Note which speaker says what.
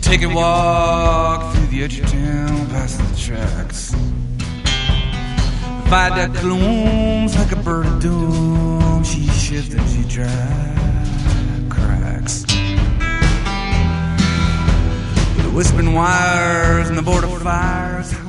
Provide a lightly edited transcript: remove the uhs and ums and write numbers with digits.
Speaker 1: Take a walk through the edge of town, past the tracks. The viaduct glooms like a bird of doom. She shifts and she drags cracks. The whispering wires and the border fires